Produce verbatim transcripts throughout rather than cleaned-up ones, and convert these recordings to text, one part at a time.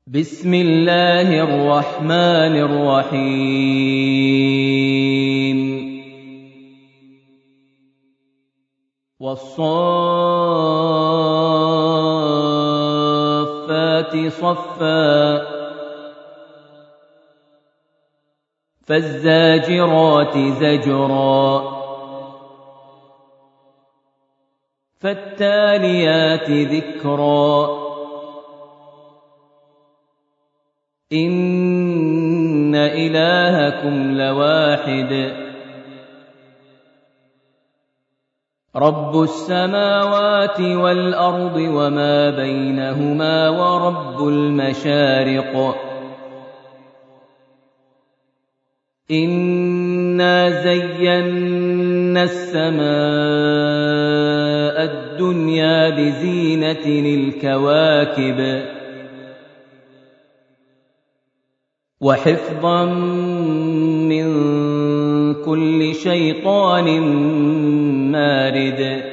بسم الله الرحمن الرحيم والصافات صفا فالزاجرات زجرا فالتاليات ذكرا إن إلهكم لواحد رب السماوات والأرض وما بينهما ورب المشارق إنا زينا السماء الدنيا بزينة الكواكب وحفظا من كل شيطان مارد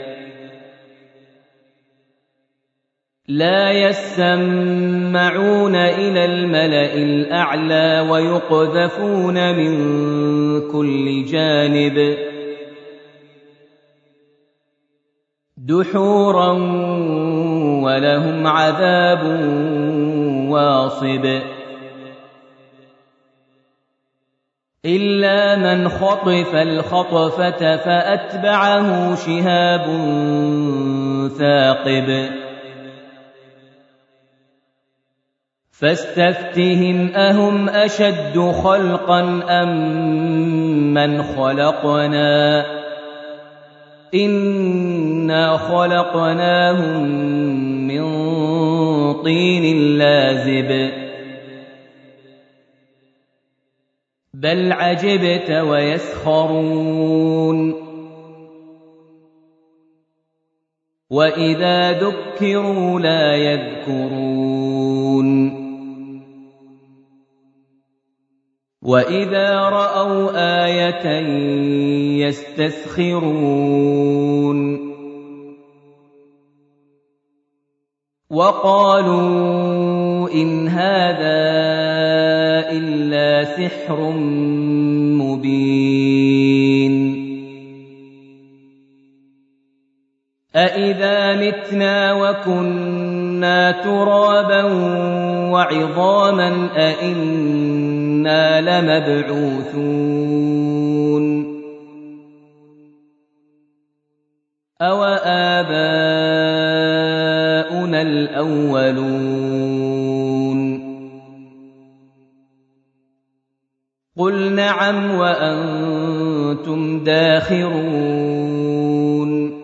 لا يسمعون إلى الملأ الأعلى ويقذفون من كل جانب دحورا ولهم عذاب واصب إلا من خطف الخطفة فأتبعه شهاب ثاقب فاستفتهم أهم أشد خلقا أم من خلقنا إنا خلقناهم من طين لازب بل عجبت ويسخرون وإذا ذكروا لا يذكرون وإذا رأوا آية يستسخرون وقالوا إن هذا إلا سحر مبين أإذا متنا وكنا ترابا وعظاما أإنا لمبعوثون أو آباؤنا الأولون قل نعم وأنتم داخرون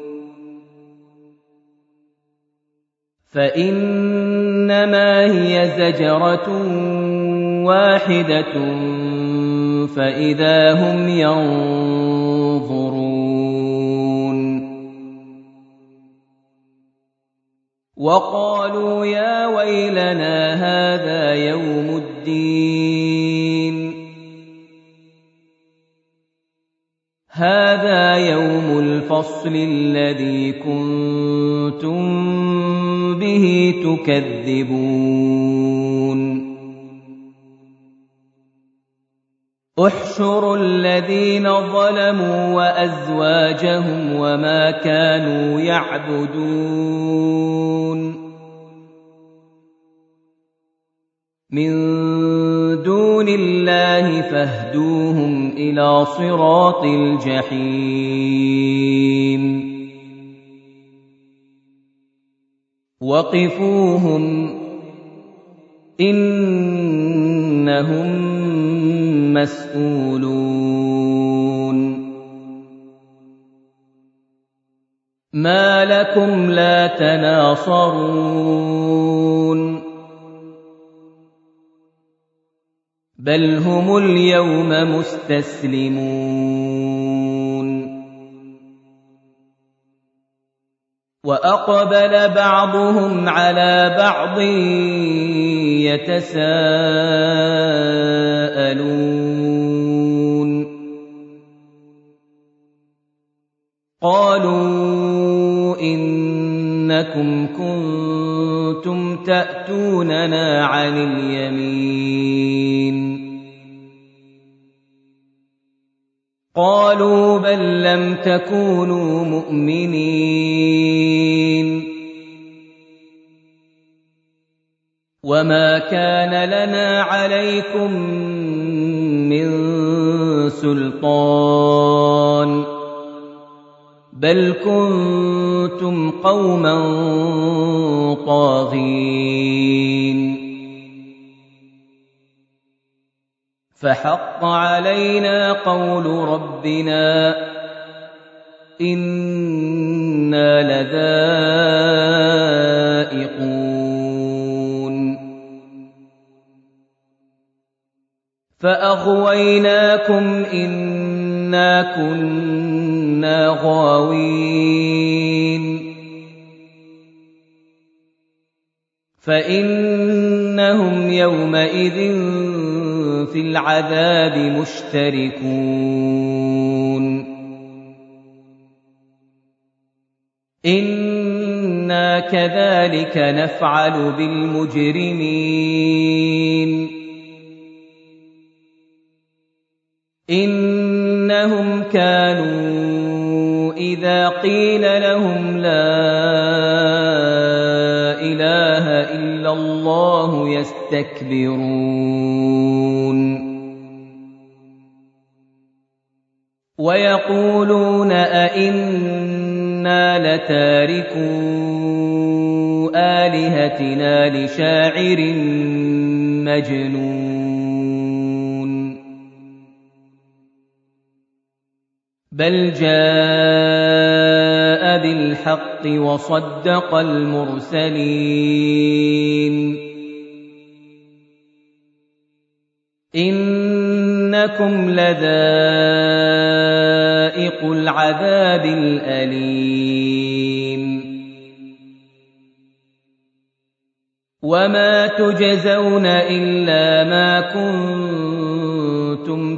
فإنما هي زجرة واحدة فإذا هم ينظرون وقالوا يا ويلنا هذا يوم الدين هذا يوم الفصل الذي كنتم به تكذبون احشروا الذين ظلموا وأزواجهم وما كانوا يعبدون من دون الله فاهدوهم إلى صراط الجحيم وقفوهم إنهم مسؤولون ما لكم لا تناصرون بل هم اليوم مستسلمون وأقبل بعضهم على بعض يتساءلون قالوا إنكم كنتم كنتم تأتوننا عن اليمين قالوا بل لم تكونوا مؤمنين وما كان لنا عليكم من سلطان بل كنتم قوما طاغين فحق علينا قول ربنا إنا لذائقون فأغويناكم إنا كنا غاوين فإنهم يومئذ في العذاب مشتركون إنا كذلك نفعل بالمجرمين إنهم كانوا إذا قيل لهم لا إله إلا الله يستكبرون ويقولون أئنا لتاركو آلهتنا لشاعر مجنون بل جاء بالحق وصدق المرسلين إنكم لذائق العذاب الأليم وما تجزون إلا ما كنتم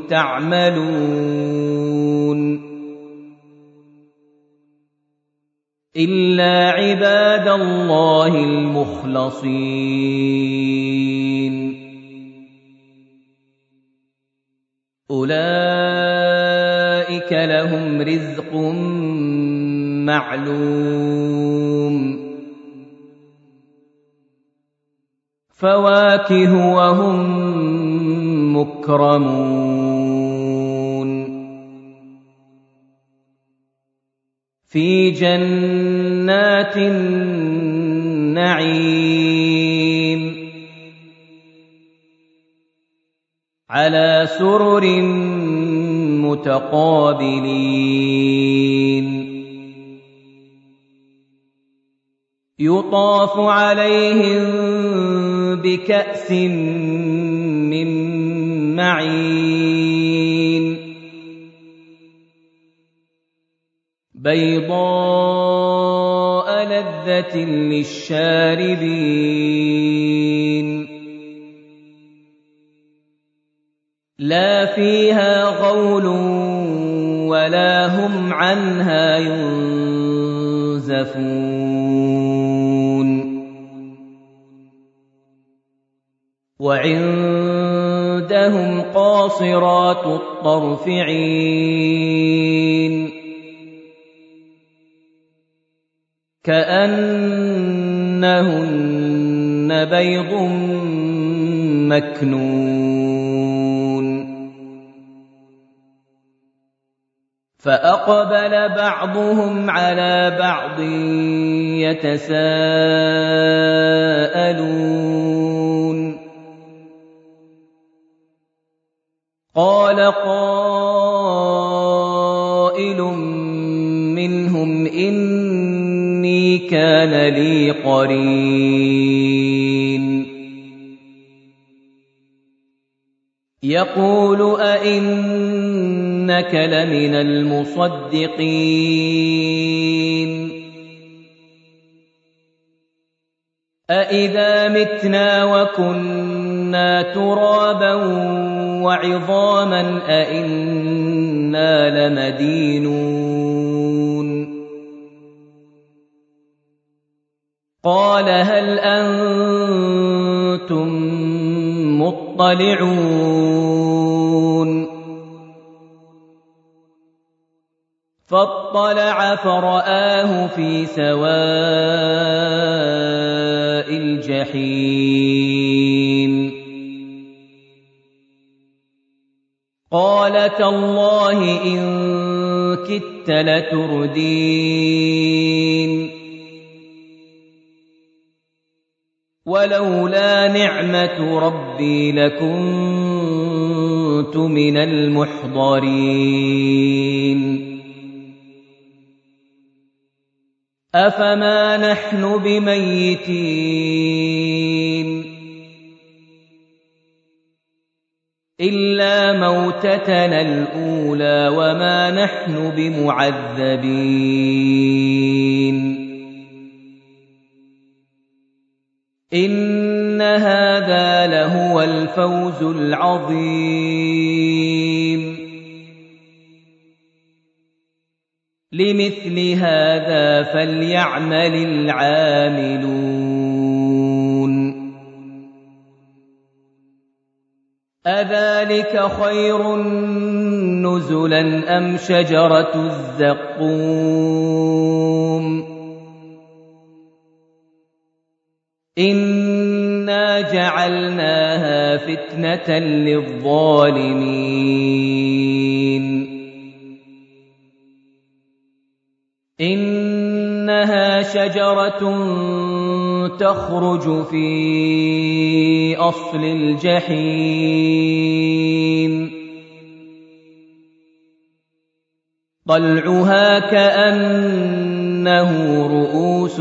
تعملون إلا عباد الله المخلصين أولئك لهم رزق معلوم فواكه وهم مكرمون في جنات النعيم على سرر متقابلين يطاف عليهم بكأس من معين بيضاء لذة للشاربين لا فيها غول ولا هم عنها ينزفون وعندهم قاصرات الطرف عين كأنهن بيض مكنون فأقبل بعضهم على بعض يتساءلون قال قائل منهم إني كان لي قرين يقول أئنك لمن المصدقين أئذا متنا وكنا ترابا وعظاما أئنا لمدينون قال هل أنتم مطلعون فاطلع فرآه في سواء الجحيم قال تالله إن كدت لتردين ولولا نعمة ربي لكنت من المحضرين أفما نحن بميتين إلا موتتنا الأولى وما نحن بمعذبين إن هذا لهو الفوز العظيم لمثل هذا فليعمل العاملون أذلك خير نزلا أم شجرة الزقوم إنا جعلناها فتنة للظالمين إنها شجرة تخرج في أصل الجحيم طلعها كأنه رؤوس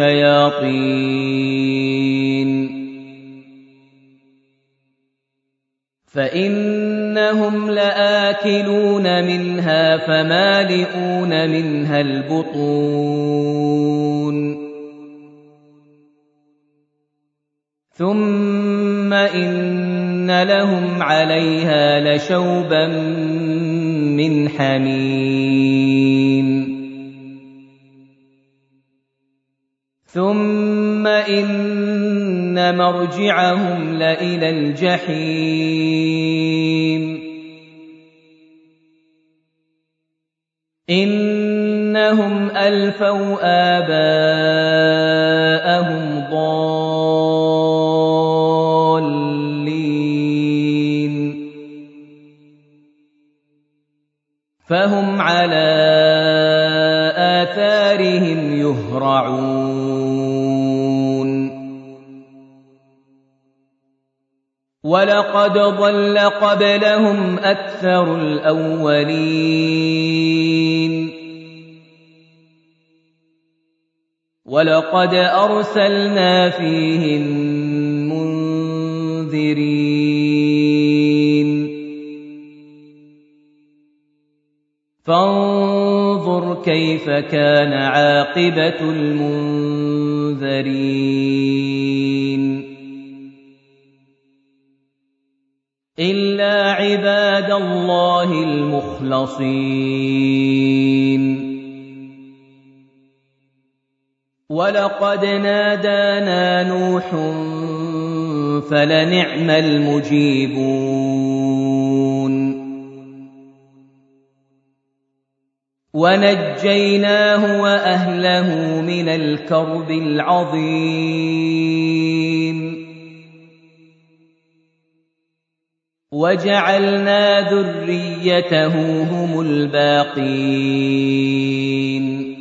الشياطين فإنهم لآكلون منها فمالئون منها البطون ثم إن لهم عليها لشوبا من حميم ثم إن مرجعهم لإلى الجحيم إنهم ألفوا آباءهم ضالين فهم على آثارهم يهرعون ولقد ضل قبلهم أكثر الأولين ولقد أرسلنا فيهم منذرين فانظر كيف كان عاقبة المنذرين إلا عباد الله المخلصين ولقد نادانا نوح فلنعم المجيبون ونجيناه وأهله من الكرب العظيم وجعلنا ذريته هم الباقين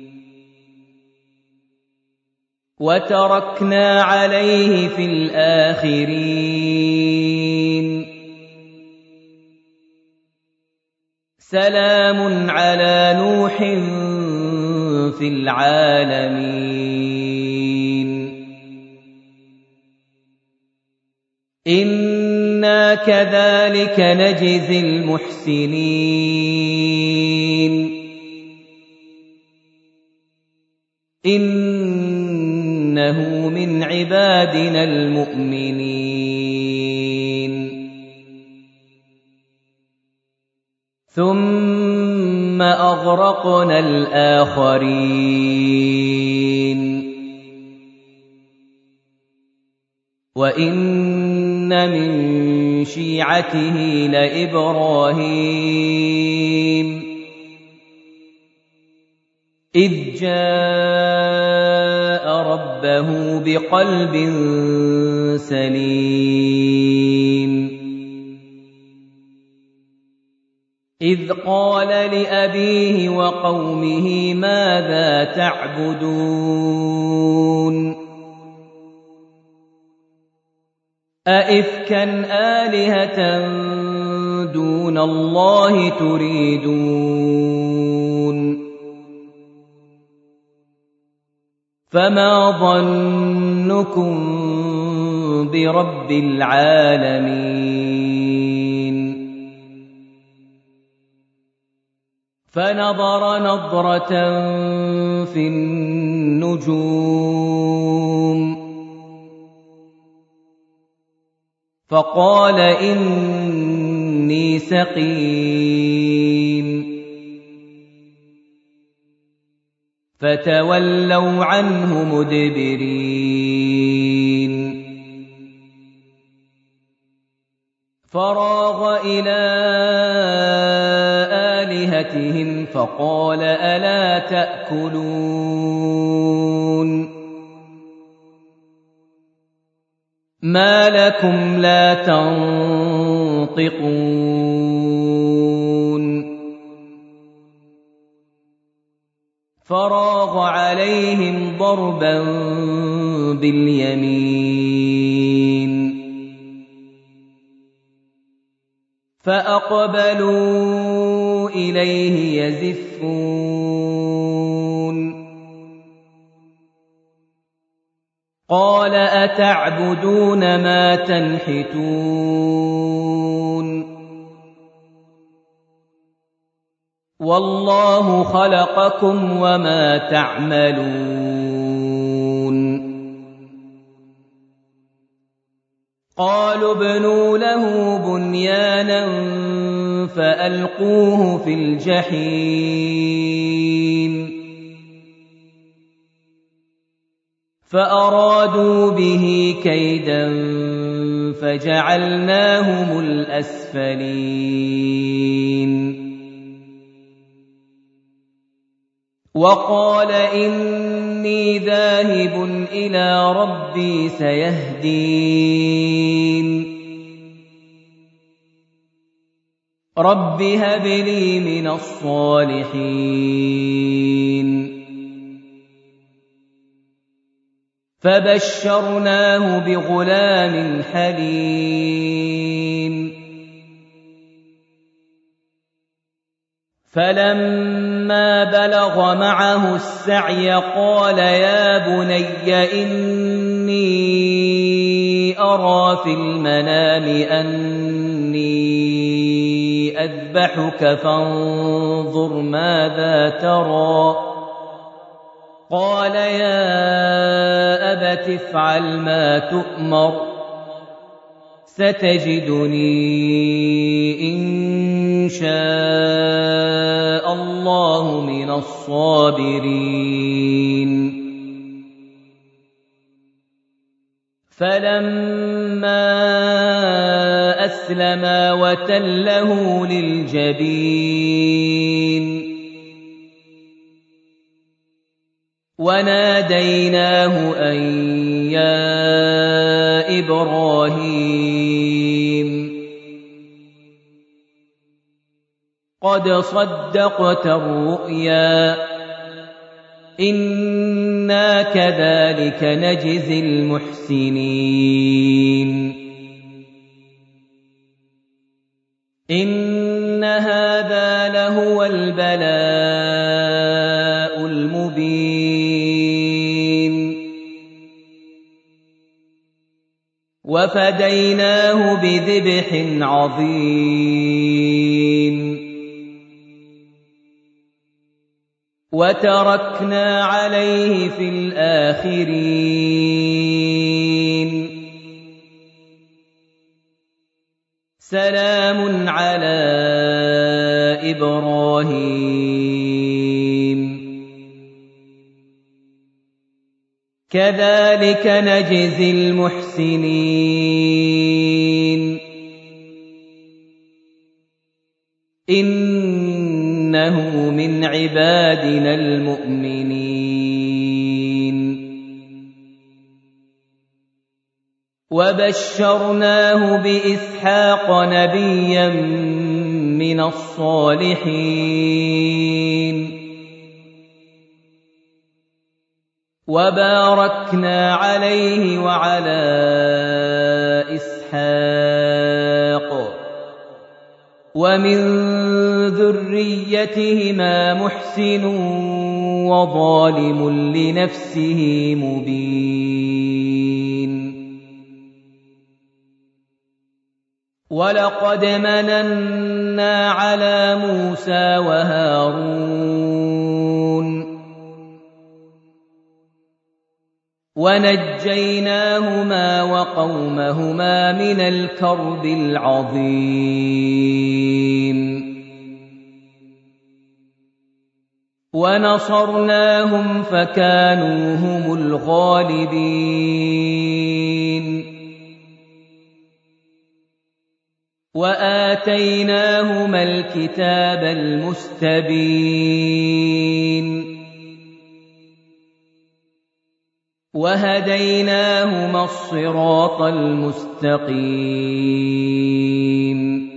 وتركنا عليه في الآخرين سلام على نوح في العالمين إنا كذلك نجزي المحسنين إنه من عبادنا المؤمنين ثم أغرقنا الآخرين وَإِنَّ مِن شِيعَتِهِ لَإِبْرَاهِيمَ إِذْ جَاءَ رَبَّهُ بِقَلْبٍ سَلِيمٍ إِذْ قَالَ لِأَبِيهِ وَقَوْمِهِ مَاذَا تَعْبُدُونَ أَئِفْكًا آلِهَةً دُونَ اللَّهِ تُرِيدُونَ فَمَا ظَنُّكُم بِرَبِّ الْعَالَمِينَ فَنَظَرَ نَظْرَةً فِي النُّجُومِ فَقَالَ إِنِّي سَقِيمٌ فَتَوَلَّوْا عَنْهُ مُدْبِرِينَ فَرَاغَ إِلَىٰ آلِهَتِهِمْ فَقَالَ أَلَا تَأْكُلُونَ مَا لَكُمْ لَا تَنطِقُونَ فَرَاغَ عَلَيْهِمْ ضَرْبًا بِالْيَمِينِ فَأَقْبَلُوا إِلَيْهِ يَزِفُّونَ قَالَ أَتَعْبُدُونَ مَا تَنْحِتُونَ وَاللَّهُ خَلَقَكُمْ وَمَا تَعْمَلُونَ قَالُوا ابْنُوا لَهُ بُنْيَانًا فَأَلْقُوهُ فِي الْجَحِيمِ فَأَرَادُوا بِهِ كَيْدًا فَجَعَلْنَاهُمُ الْأَسْفَلِينَ وَقَالَ إِنِّي ذَاهِبٌ إِلَىٰ رَبِّي سَيَهْدِينِ رَبِّ هَبْ لِي مِنَ الصَّالِحِينَ فَبَشَّرْنَاهُ بِغُلَامٍ حَلِيمٍ فَلَمَّا بَلَغَ مَعَهُ السَّعْيَ قَالَ يَا بُنَيَّ إِنِّي أَرَىٰ فِي الْمَنَامِ أَنِّي أَذْبَحُكَ فَانظُرْ مَاذَا تَرَىٰ قَالَ يَا أَبَتِ افْعَلْ مَا تُؤْمَرُ سَتَجِدُنِي إِن شَاءَ اللَّهُ مِنَ الصَّابِرِينَ فَلَمَّا أَسْلَمَا وَتَلَّهُ لِلْجَبِينِ وَنَادَيْنَاهُ أَن يَا إِبْرَاهِيمُ قَدْ صَدَّقْتَ الرُّؤْيَا إِنَّا كَذَٰلِكَ نَجْزِي الْمُحْسِنِينَ إِنَّ هَٰذَا لَهُوَ الْبَلَاءُ الْمُبِينُ وَفَدَيْنَاهُ بِذِبْحٍ عَظِيمٍ وَتَرَكْنَا عَلَيْهِ فِي الْآخِرِينَ سَلَامٌ عَلَىٰ إِبْرَاهِيمَ كذلك نجزي المحسنين إنه من عبادنا المؤمنين وبشرناه بإسحاق نبيا من الصالحين وباركنا عليه وعلى إسحاق ومن ذريتهما محسن وظالم لنفسه مبين ولقد مننا على موسى وهارون ونجيناهما وقومهما من الكرب العظيم ونصرناهم فكانوا هم الغالبين وآتيناهما الكتاب المستبين وهديناهما الصراط المستقيم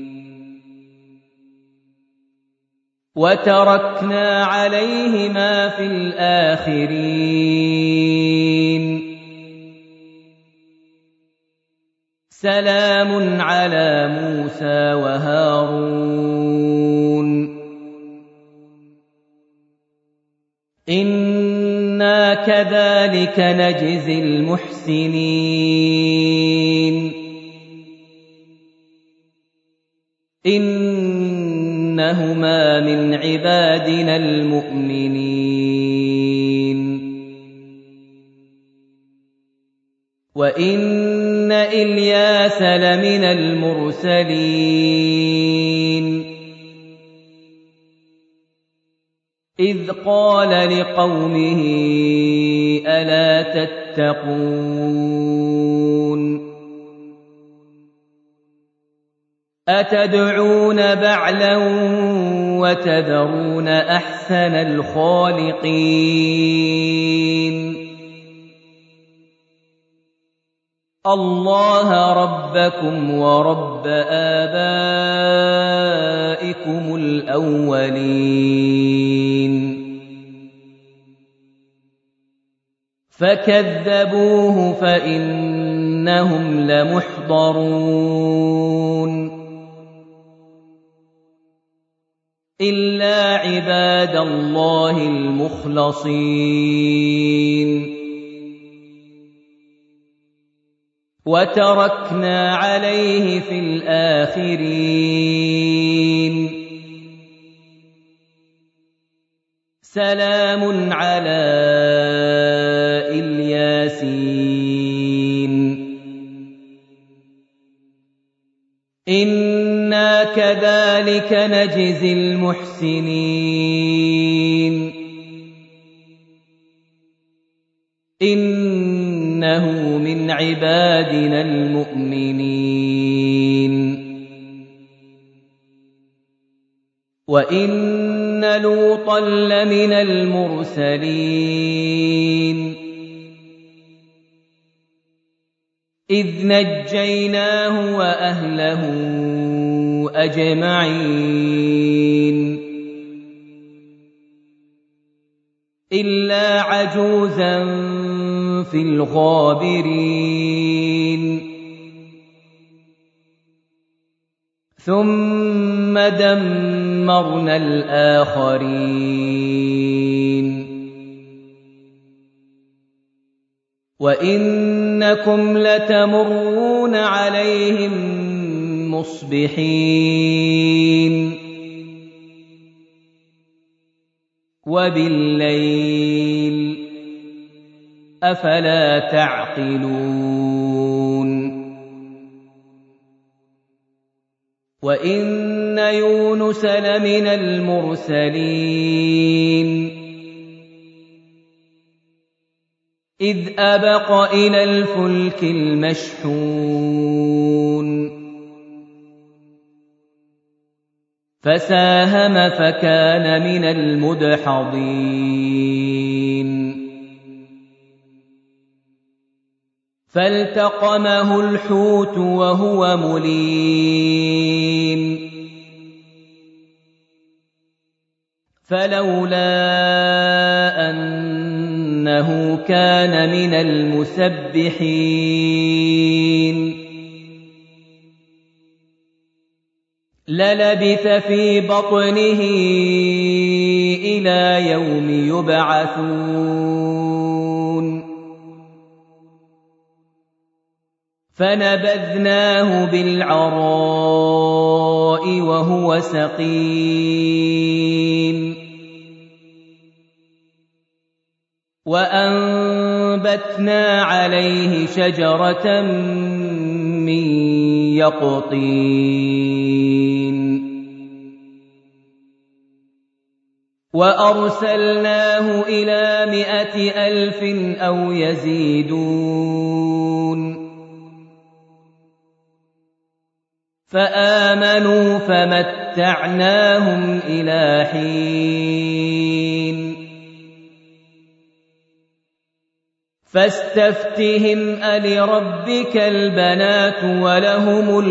وتركنا عليهما في الآخرين سلام على موسى وهارون إنا كذلك نجزي المحسنين إنهما من عبادنا المؤمنين وإن إلياس لمن المرسلين إذ قال لقومه ألا تتقون أتدعون بعلا وتذرون أحسن الخالقين الله ربكم ورب آبائكم الأولين فكذبوه فإنهم لمحضرون إلا عباد الله المخلصين وتركنا عليه في الآخرين سلام على الياسين إنا كذلك نجزي المحسنين إنه من عبادنا المؤمنين وإن لوطا لمن المرسلين إذ نجيناه وأهله أجمعين إلا عجوزا في الغابرين ثم دمرنا الآخرين وإنكم لتمرون عليهم مصبحين وبالليل أفلا تعقلون وإن يونس لمن المرسلين إذ أبق إلى الفلك المشحون فساهم فكان من المدحضين فالتقمه الحوت وهو مليم فلولا أنه كان من المسبحين للبث في بطنه إلى يوم يبعثون فنبذناه بالعراء وهو سقيم وأنبتنا عليه شجرة من يقطين وأرسلناه إلى مائة ألف أو يزيدون فآمنوا فمتعناهم إلى حين فاستفتهم ألربك البنات ولهم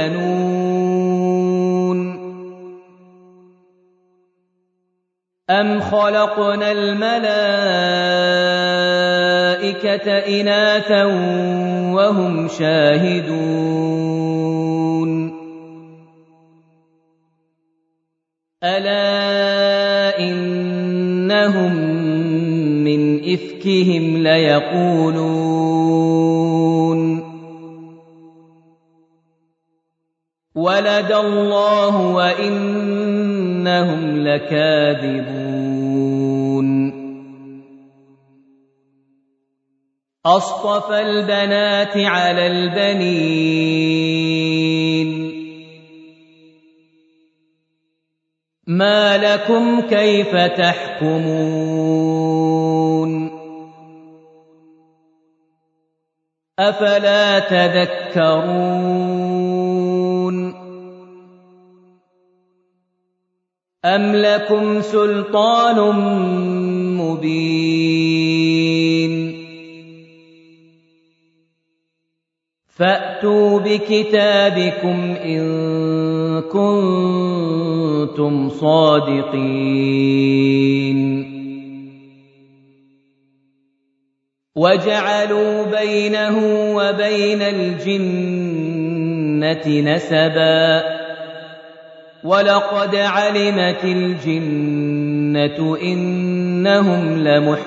البنون أم خلقنا الملائكة إناثا وهم شاهدون ألا إنهم من إفكهم ليقولون ولد الله وإنهم لكاذبون أصطفى البنات على البنين ما لكم كيف تحكمون أفلا تذكرون أم لكم سلطان مبين فأتوا بكتابكم إن كنتم صادقين وجعلوا بينه وبين الجنة نسبا ولقد علمت الجنة إنهم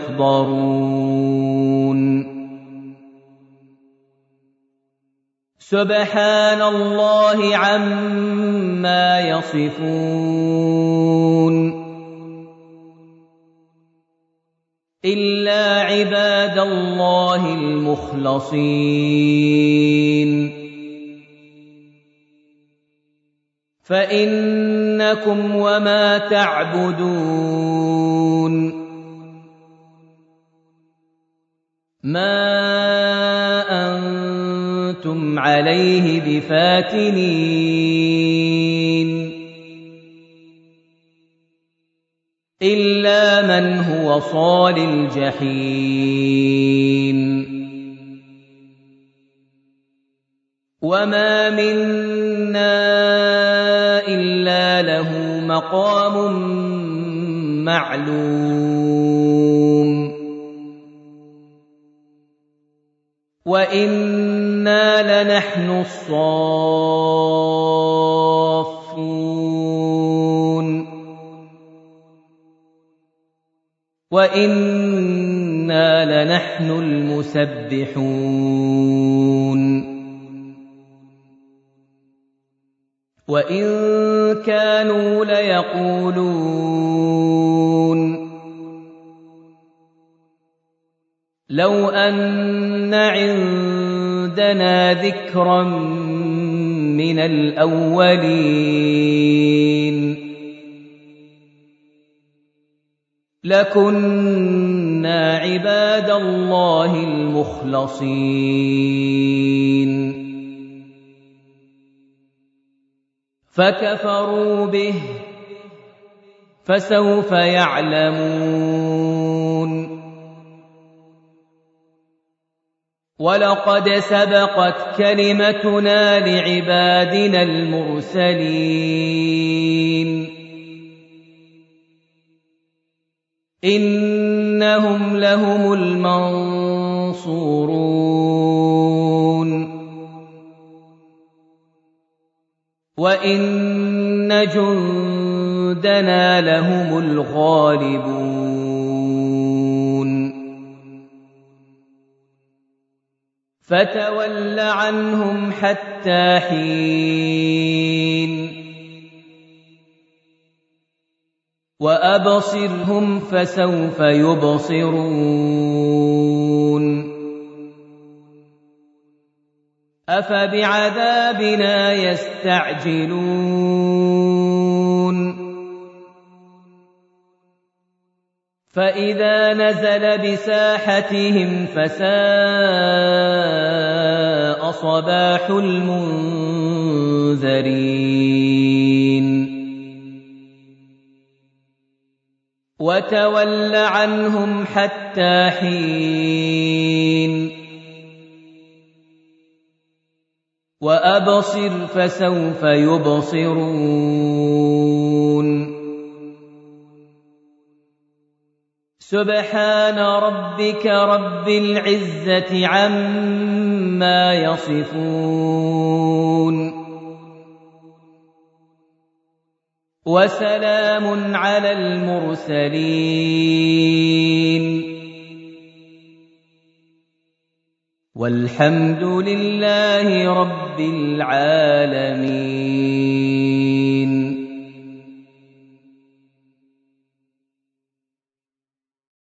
لمحضرون سبحان الله عما يصفون إلا عباد الله المخلصين فإنكم وما تعبدون ما أنتم عليه بفاتنين إلا من هو صال الجحيم وما منا إلا له مقام معلوم وإنا لنحن الصافون وإنا لنحن المسبحون وإن كانوا ليقولون لو أن عندنا ذكرا من الأولين لَكُنَّا عِبَادَ اللَّهِ الْمُخْلَصِينَ فَكَفَرُوا بِهِ فَسَوْفَ يَعْلَمُونَ وَلَقَدْ سَبَقَتْ كَلِمَتُنَا لِعِبَادِنَا الْمُرْسَلِينَ إِنَّهُمْ لَهُمُ الْمَنصُورُونَ وَإِنَّ جُندَنَا لَهُمُ الْغَالِبُونَ فَتَوَلَّ عَنْهُمْ حَتَّىٰ حِينٍ وَأَبْصِرْهُمْ فَسَوْفَ يُبْصِرُونَ أَفَبِعَذَابِنَا يَسْتَعْجِلُونَ فَإِذَا نَزَلَ بِسَاحَتِهِمْ فَسَاءَ صَبَاحُ الْمُنذَرِينَ وَتَوَلَّ عَنْهُمْ حَتَّىٰ حِينٍ وَأَبْصِرْ فَسَوْفَ يُبْصِرُونَ سُبْحَانَ رَبِّكَ رَبِّ الْعِزَّةِ عَمَّا يَصِفُونَ وَسَلَامٌ عَلَى الْمُرْسَلِينَ وَالْحَمْدُ لِلَّهِ رَبِّ الْعَالَمِينَ.